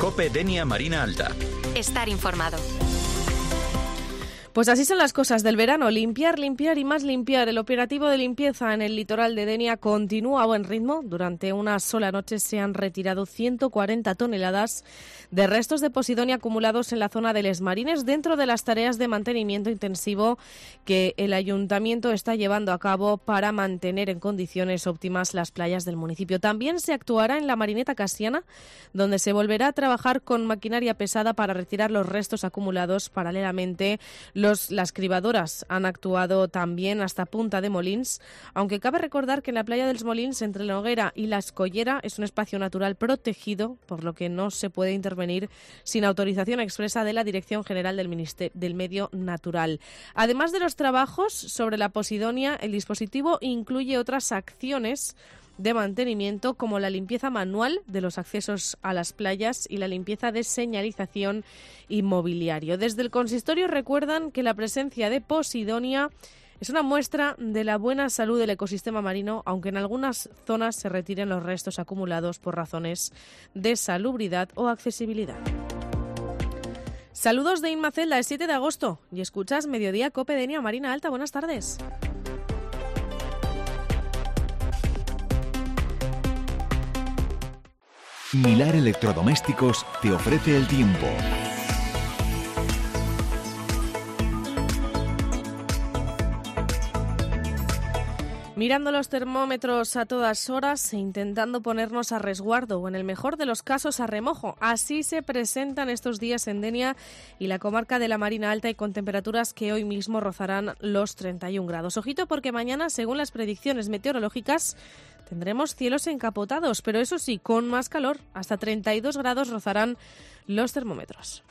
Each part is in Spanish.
COPE Denia Marina Alta. Estar informado. Pues así son las cosas del verano, limpiar, limpiar y más limpiar. El operativo de limpieza en el litoral de Denia continúa a buen ritmo. Durante una sola noche se han retirado 140 toneladas de restos de posidonia acumulados en la zona de Les Marines dentro de las tareas de mantenimiento intensivo que el ayuntamiento está llevando a cabo para mantener en condiciones óptimas las playas del municipio. También se actuará en la Marineta Casiana, donde se volverá a trabajar con maquinaria pesada para retirar los restos acumulados. Paralelamente, las cribadoras han actuado también hasta Punta de Molins, aunque cabe recordar que en la playa dels Molins, entre la Hoguera y la Escollera, es un espacio natural protegido, por lo que no se puede intervenir sin autorización expresa de la Dirección General del Medio Natural. Además de los trabajos sobre la posidonia, el dispositivo incluye otras acciones de mantenimiento como la limpieza manual de los accesos a las playas y la limpieza de señalización y mobiliario. Desde el consistorio recuerdan que la presencia de posidonia es una muestra de la buena salud del ecosistema marino, aunque en algunas zonas se retiren los restos acumulados por razones de salubridad o accesibilidad. Saludos de Inma Celda, es 7 de agosto y escuchas Mediodía COPE Denia Marina Alta. Buenas tardes. Milar Electrodomésticos te ofrece el tiempo. Mirando los termómetros a todas horas e intentando ponernos a resguardo o en el mejor de los casos a remojo. Así se presentan estos días en Denia y la comarca de la Marina Alta y con temperaturas que hoy mismo rozarán los 31 grados. Ojito porque mañana, según las predicciones meteorológicas, tendremos cielos encapotados, pero eso sí, con más calor. Hasta 32 grados rozarán los termómetros.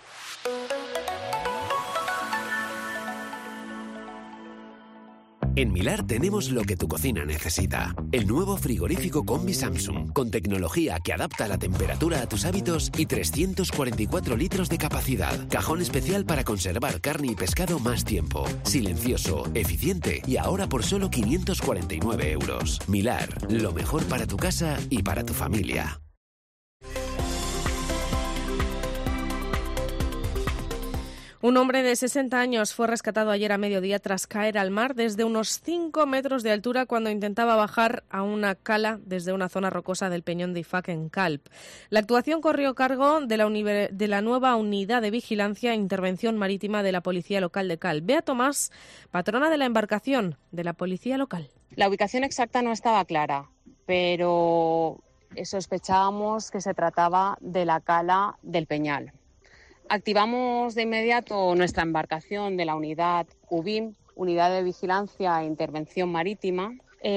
En Milar tenemos lo que tu cocina necesita. El nuevo frigorífico Combi Samsung, con tecnología que adapta la temperatura a tus hábitos y 344 litros de capacidad. Cajón especial para conservar carne y pescado más tiempo. Silencioso, eficiente y ahora por solo 549 euros. Milar, lo mejor para tu casa y para tu familia. Un hombre de 60 años fue rescatado ayer a mediodía tras caer al mar desde unos 5 metros de altura cuando intentaba bajar a una cala desde una zona rocosa del Peñón de Ifac en Calp. La actuación corrió a cargo de la nueva unidad de vigilancia e intervención marítima de la Policía Local de Calp. Bea Tomás, patrona de la embarcación de la Policía Local. La ubicación exacta no estaba clara, pero sospechábamos que se trataba de la cala del Peñal. Activamos de inmediato nuestra embarcación de la unidad UBIM, Unidad de Vigilancia e Intervención Marítima.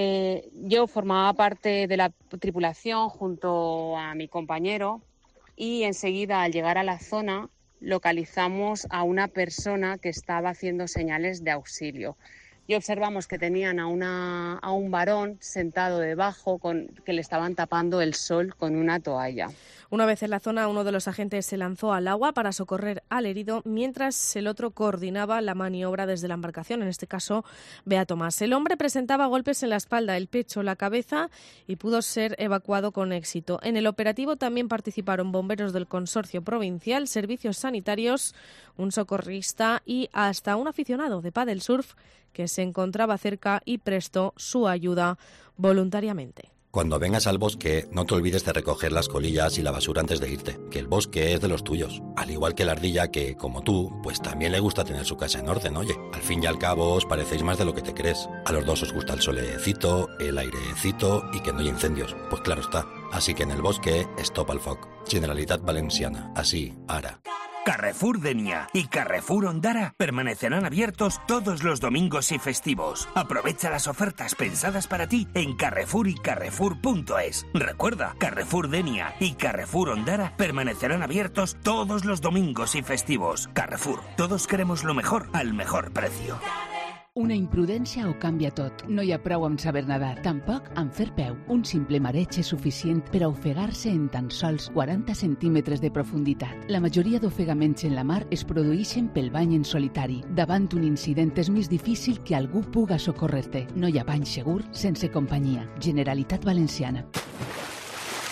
Yo formaba parte de la tripulación junto a mi compañero y enseguida, al llegar a la zona, localizamos a una persona que estaba haciendo señales de auxilio. Y observamos que tenían a un varón sentado debajo que le estaban tapando el sol con una toalla. Una vez en la zona, uno de los agentes se lanzó al agua para socorrer al herido, mientras el otro coordinaba la maniobra desde la embarcación, en este caso Bea Tomás. El hombre presentaba golpes en la espalda, el pecho, la cabeza y pudo ser evacuado con éxito. En el operativo también participaron bomberos del Consorcio Provincial, servicios sanitarios, un socorrista y hasta un aficionado de pádel surf que se encontraba cerca y prestó su ayuda voluntariamente. Cuando vengas al bosque, no te olvides de recoger las colillas y la basura antes de irte, que el bosque es de los tuyos. Al igual que la ardilla que, como tú, pues también le gusta tener su casa en orden, oye. Al fin y al cabo os parecéis más de lo que te crees. A los dos os gusta el solecito, el airecito y que no hay incendios. Pues claro está. Así que en el bosque, stop al foc. Generalitat Valenciana. Así, ara. Carrefour Denia y Carrefour Ondara permanecerán abiertos todos los domingos y festivos. Aprovecha las ofertas pensadas para ti en Carrefour y Carrefour.es. Recuerda, Carrefour Denia y Carrefour Ondara permanecerán abiertos todos los domingos y festivos. Carrefour, todos queremos lo mejor al mejor precio. Una imprudència ho canvia tot. No hi ha prou amb saber nedar, tampoc amb fer peu. Un simple mareig és suficient per a ofegar-se en tan sols 40 centímetres de profunditat. La majoria d'ofegaments en la mar es produeixen pel bany en solitari. Davant un incident és més difícil que algú puga socórrer-te. No hi ha bany segur sense companyia. Generalitat Valenciana.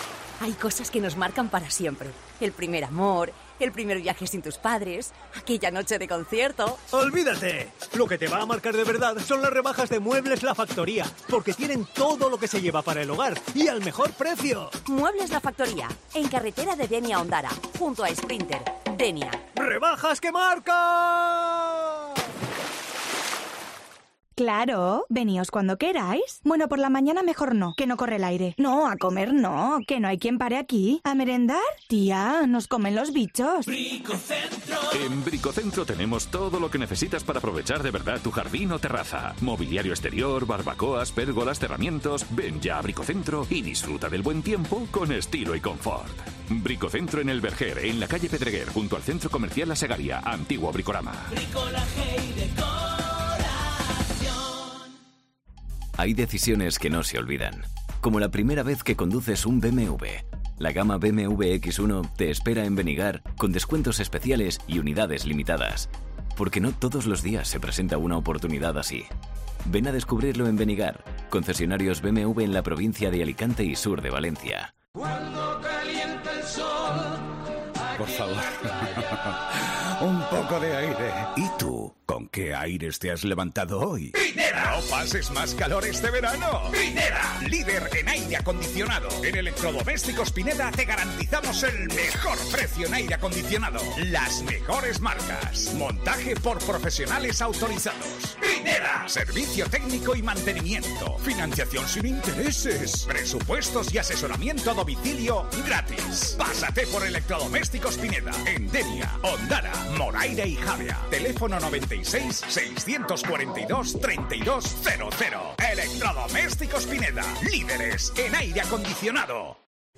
Hay cosas que nos marcan para siempre. El primer amor, el primer viaje sin tus padres, aquella noche de concierto. ¡Olvídate! Lo que te va a marcar de verdad son las rebajas de Muebles La Factoría, porque tienen todo lo que se lleva para el hogar y al mejor precio. Muebles La Factoría, en carretera de Denia a Ondara, junto a Sprinter. Denia. ¡Rebajas que marcan! Claro, veníos cuando queráis. Bueno, por la mañana mejor no, que no corre el aire. No, a comer no, que no hay quien pare aquí. ¿A merendar? Tía, nos comen los bichos. Bricocentro. En Bricocentro tenemos todo lo que necesitas para aprovechar de verdad tu jardín o terraza. Mobiliario exterior, barbacoas, pérgolas, cerramientos. Ven ya a Bricocentro y disfruta del buen tiempo con estilo y confort. Bricocentro en El Verger, en la calle Pedreguer, junto al Centro Comercial La Segaria, antiguo Bricorama. Bricolaje y decoración. Hay decisiones que no se olvidan, como la primera vez que conduces un BMW. La gama BMW X1 te espera en Benigar con descuentos especiales y unidades limitadas, porque no todos los días se presenta una oportunidad así. Ven a descubrirlo en Benigar, concesionarios BMW en la provincia de Alicante y sur de Valencia. Cuando calienta el sol. Por favor, un poco de aire. ¿Y tú? ¿Con qué aires te has levantado hoy? ¡Pineda! ¡No pases más calor este verano! ¡Pineda! Líder en aire acondicionado. En Electrodomésticos Pineda te garantizamos el mejor precio en aire acondicionado. Las mejores marcas. Montaje por profesionales autorizados. ¡Pineda! Servicio técnico y mantenimiento. Financiación sin intereses. Presupuestos y asesoramiento a domicilio gratis. Pásate por Electrodomésticos Pineda. En Denia, Ondara, Moraira y Javea. Teléfono 96-642-3200. Electrodomésticos Pineda. Líderes en aire acondicionado.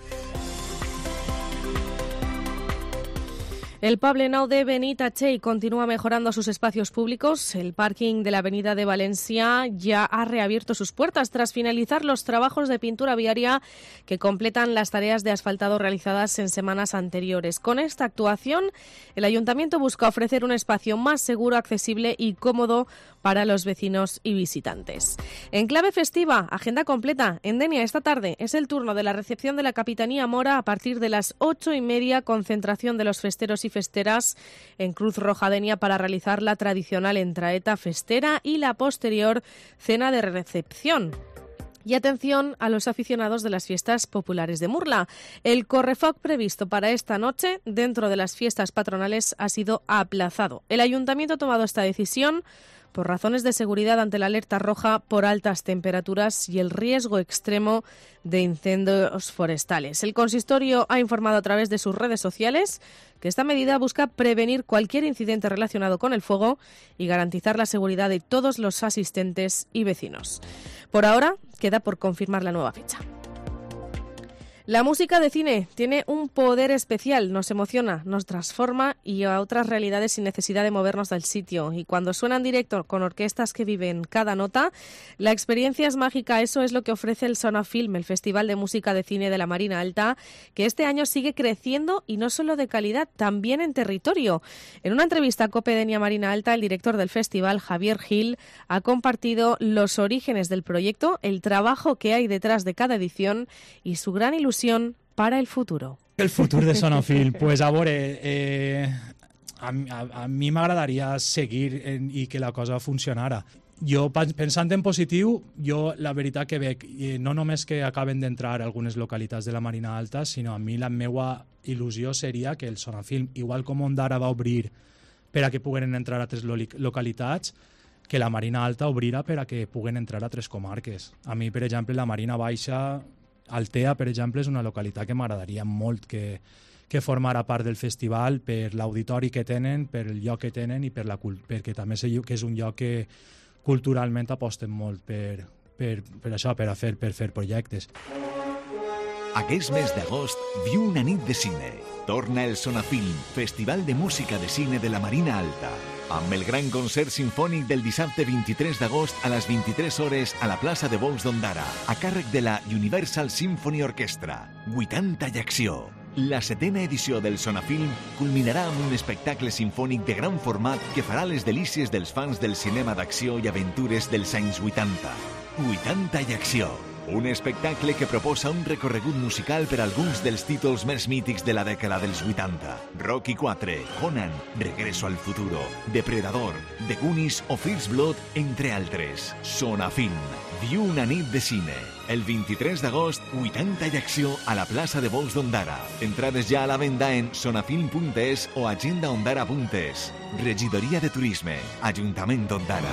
El Poblenou de Benitatxell continúa mejorando sus espacios públicos. El parking de la avenida de Valencia ya ha reabierto sus puertas tras finalizar los trabajos de pintura viaria que completan las tareas de asfaltado realizadas en semanas anteriores. Con esta actuación, el Ayuntamiento busca ofrecer un espacio más seguro, accesible y cómodo para los vecinos y visitantes. En clave festiva, agenda completa. En Denia esta tarde es el turno de la recepción de la Capitanía Mora a partir de las 8:30, concentración de los festeros y festeras en Cruz Roja Denia para realizar la tradicional entraeta festera y la posterior cena de recepción. Y atención a los aficionados de las fiestas populares de Murla. El correfoc previsto para esta noche dentro de las fiestas patronales ha sido aplazado. El Ayuntamiento ha tomado esta decisión por razones de seguridad ante la alerta roja por altas temperaturas y el riesgo extremo de incendios forestales. El consistorio ha informado a través de sus redes sociales que esta medida busca prevenir cualquier incidente relacionado con el fuego y garantizar la seguridad de todos los asistentes y vecinos. Por ahora, queda por confirmar la nueva fecha. La música de cine tiene un poder especial, nos emociona, nos transforma y a otras realidades sin necesidad de movernos del sitio. Y cuando suena en directo con orquestas que viven cada nota, la experiencia es mágica. Eso es lo que ofrece el Sonafilm, el Festival de Música de Cine de la Marina Alta, que este año sigue creciendo y no solo de calidad, también en territorio. En una entrevista a COPE Denia Marina Alta, el director del festival, Javier Gil, ha compartido los orígenes del proyecto, el trabajo que hay detrás de cada edición y su gran ilusión para el futuro. El futur de Sonafilm, pues a veure, a mi m'agradaria seguir i que la cosa funcionara. Jo, pensant en positiu, jo la veritat que veig, no només que acaben d'entrar algunes localitats de la Marina Alta, sinó a mi la meva il·lusió seria que el Sonafilm, igual com Ondara va obrir per a que puguen entrar a altres localitats, que la Marina Alta obrira per a que puguen entrar a altres comarques. A mi, per exemple, la Marina Baixa, Altea, per exemple, és una localitat que m'agradaria molt que formara part del festival per l'auditori que tenen, per el lloc que tenen i perquè també sé que és un lloc que culturalment aposten molt per això, per fer projectes. Aquest mes d'agost viu una nit de cine. Torna el Sonafilm, Festival de Música de Cine de la Marina Alta, amb el gran concert sinfònic del dissabte 23 d'agost a les 23 hores a la plaça de Bous d'Ondara, a càrrec de la Universal Symphony Orchestra. 80 i acció. La 7ª edició del Sonafilm culminarà amb un espectacle sinfònic de gran format que farà les delícies dels fans del cinema d'acció i aventures dels anys 80. 80 i acció. un espectacle que proposa un recorregut musical per alguns dels títols més mítics de la dècada dels 80. Rocky 4, Conan, Regreso al futuro, Depredador, The Goonies o First Blood, entre altres. Sonafilm. Viu una nit de cine. El 23 d'agost, 80 i acció a la plaça de Vols d'Ondara. Entrades ja a la venda en sonafilm.es o agendaondara.es. Regidoria de Turisme, Ajuntament d'Ondara.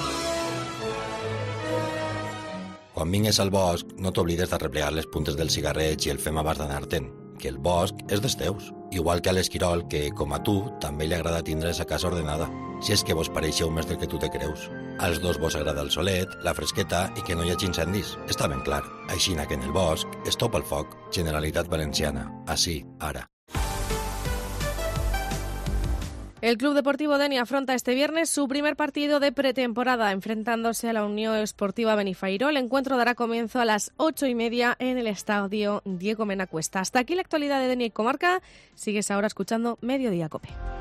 Quan vingues al bosc, no t'oblides de replegar les puntes del cigarret i el fem abans d'anar-te'n, que el bosc és dels teus. Igual que a l'Esquirol, que, com a tu, també li agrada tindre sa casa ordenada. Si és que vos pareixeu més del que tu te creus. Als dos vos agrada el solet, la fresqueta i que no hi hagi incendis. Està ben clar. Aixina que en el bosc, estop al foc. Generalitat Valenciana. Así, ara. El Club Deportivo Denia afronta este viernes su primer partido de pretemporada, enfrentándose a la Unión Esportiva Benifairó. El encuentro dará comienzo a las 8:30 en el estadio Diego Mena Cuesta. Hasta aquí la actualidad de Denia y Comarca. Sigues ahora escuchando Mediodía COPE.